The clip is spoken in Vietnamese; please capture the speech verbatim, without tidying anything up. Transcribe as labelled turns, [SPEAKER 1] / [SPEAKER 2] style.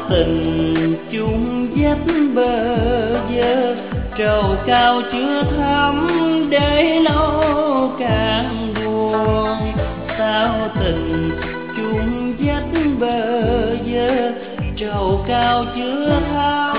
[SPEAKER 1] tình chung dắt bơ vơ, trầu cao chưa thắm để lâu càng buồn. Sao tình chung dắt bơ vơ, trầu cao chưa thắm